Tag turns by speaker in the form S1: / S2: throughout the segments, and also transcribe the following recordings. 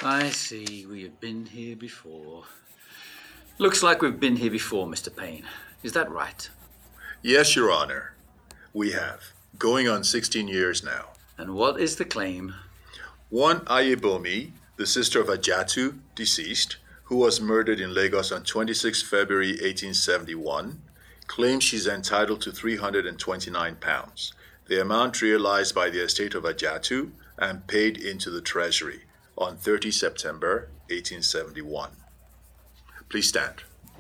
S1: I see. We have been here before. Looks like we've been here before, Mr. Payne. Is that right?
S2: Yes, Your Honor. We have. Going on 16 years now.
S1: And what is the claim?
S2: One Ayebomi, the sister of Ajatu, deceased, who was murdered in Lagos on 26 February 1871, claims she's entitled to £329, the amount realized by the estate of Ajatu and paid into the Treasury on 30 September 1871. Please stand.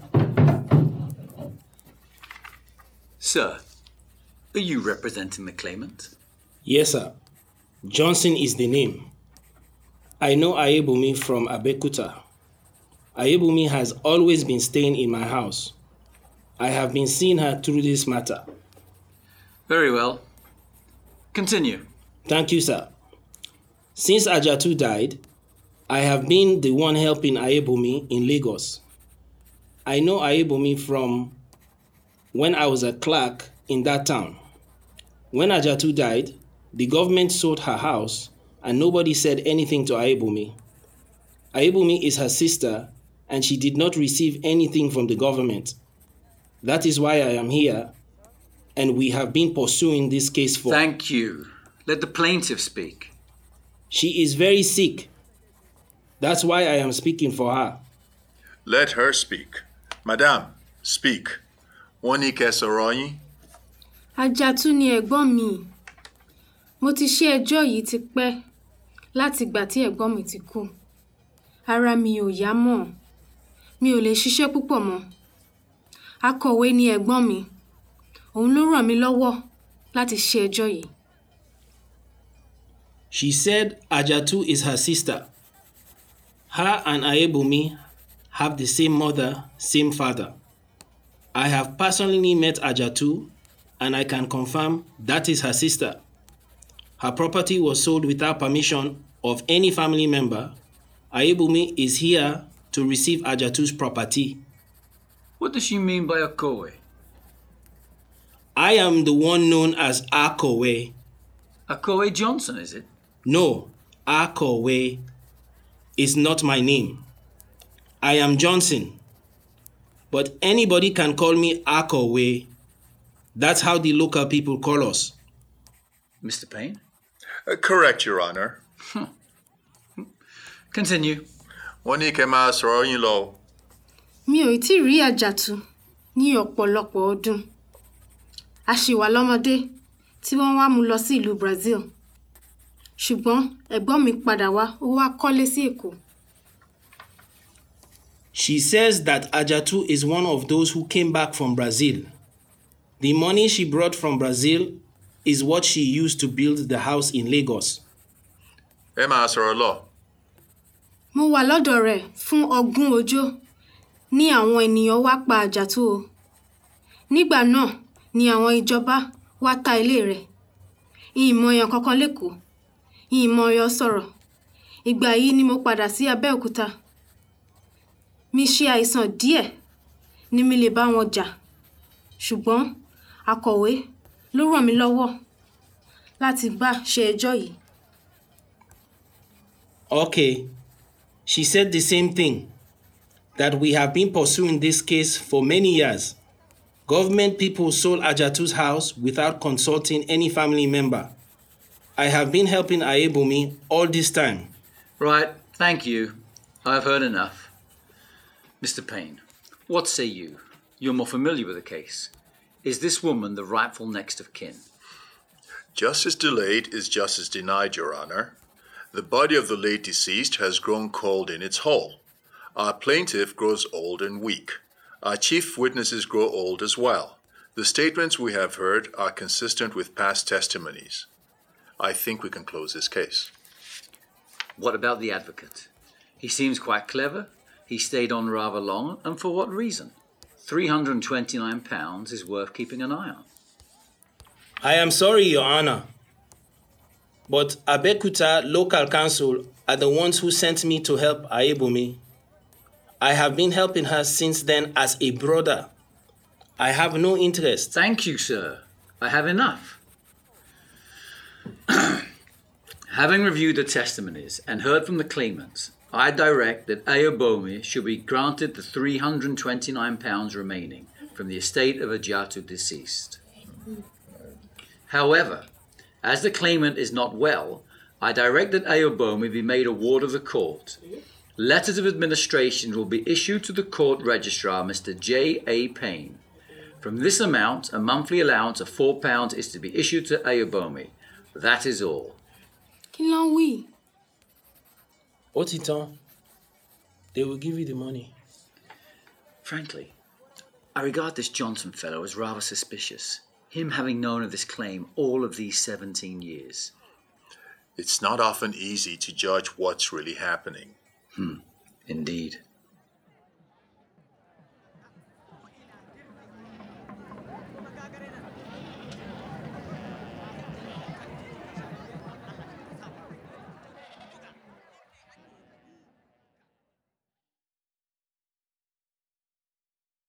S1: Sir, are you representing the claimant?
S3: Yes, sir. Johnson is the name. I know Ayebomi from Abeokuta. Ayebomi has always been staying in my house. I have been seeing her through this matter.
S1: Very well. Continue.
S3: Thank you, sir. Since Ajatu died, I have been the one helping Ayebomi in Lagos. I know Ayebomi from when I was a clerk in that town. When Ajatu died, the government sold her house and nobody said anything to Ayebomi. Ayebomi is her sister and she did not receive anything from the government. That is why I am here and we have been pursuing this case for...
S1: Thank you. Let the plaintiff speak.
S3: She is very sick. That's why I am speaking for her.
S2: Let her speak. Madam, speak. Wọ́n ní kẹ́ sọ̀rọ̀ yín.
S4: Ajatu ni ẹ̀gbọ́n mi. Mo ti ṣe ẹjọ́ yìí ti pẹ́ láti ìgbà tí ẹ̀gbọ́n mi ti kú. Ara mi ò yá mọ́. Mi ò lè ṣiṣẹ́ púpọ̀ mọ́. Akọ̀wé ni ẹ̀gbọ́n mi. Òun ló ràn mí lọ́wọ́ láti ṣe ẹjọ́ yìí.
S3: She said Ajatu is her sister. Her and Ayebomi have the same mother, same father. I have personally met Ajatu and I can confirm that is her sister. Her property was sold without permission of any family member. Ayebomi is here to receive Ajatu's property.
S1: What does she mean by Akowe?
S3: I am the one known as Akowe.
S1: Akowe Johnson, is it?
S3: No, Akowe is not my name. I am Johnson. But anybody can call me Akowe. That's how the local people call us.
S1: Mr. Payne?
S2: Correct, Your Honor.
S1: Continue.
S2: Wọ́n ní kẹ́ máa sọ̀rọ̀ yín lọ.
S4: Mi ò tí rí Ajatu ní ọ̀pọ̀lọpọ̀ ọdún. A ṣì wà lọ́mọdé tí wọ́n wá mú lọ sí ìlú Brazil. Ṣùgbọ́n ẹ̀gbọ́n mi padà wá, ó wá kọ́lé sí Èkó.
S3: She says that Ajatu is one of those who came back from Brazil. The money she brought from Brazil is what she used to build the house in Lagos.
S2: Ẹ máa sọ̀rọ̀ lọ.
S4: Mo wà lọ́dọ̀ rẹ̀ fún ogún ọjọ́ ní àwọn ènìyàn wá pa Ajatu o. Nígbà náà ni àwọn ìjọba wá ta ilé rẹ̀. Ìmọ̀ èèyàn kankan lÉkòó. Ìmọ̀ Ọ̀yọ́ sọ̀rọ̀. Ìgbà yìí ni mo padà sí Abẹ́òkúta. Mi ṣe àìsàn díẹ̀ ni mi lè bá wọn jà. Ṣùgbọ́n akọ̀wé ló ràn mí lọ́wọ́ láti bá ṣe ẹjọ́ yìí.
S3: Okay. She said the same thing, that we have been pursuing this case for many years. Government people sold Ajatu's house without consulting any family member. I have been helping Ayebomi all this time.
S1: Right, thank you. I've heard enough. Mr. Payne, what say you? You're more familiar with the case. Is this woman the rightful next of kin?
S2: Justice delayed is justice denied, Your Honor. The body of the late deceased has grown cold in its hole. Our plaintiff grows old and weak. Our chief witnesses grow old as well. The statements we have heard are consistent with past testimonies. I think we can close this case.
S1: What about the advocate? He seems quite clever. He stayed on rather long, and for what reason? £329 is worth keeping an eye on.
S3: I am sorry, Your Honor, but Abeokuta Local Council are the ones who sent me to help Ayebomi. I have been helping her since then as a brother. I have no interest.
S1: Thank you, sir. I have enough. Having reviewed the testimonies and heard from the claimants, I direct that Ayobomi should be granted the £329 remaining from the estate of Ajatu deceased. However, as the claimant is not well, I direct that Ayobomi be made a ward of the court. Letters of administration will be issued to the court registrar, Mr. J. A. Payne. From this amount, a monthly allowance of £4 is to be issued to Ayobomi. That is all.
S4: Kí ló ń wí?
S3: Ó ti tán. They will give you the money.
S1: Frankly, I regard this Johnson fellow as rather suspicious, him having known of this claim all of these 17 years.
S2: It's not often easy to judge what's really happening.
S1: Indeed.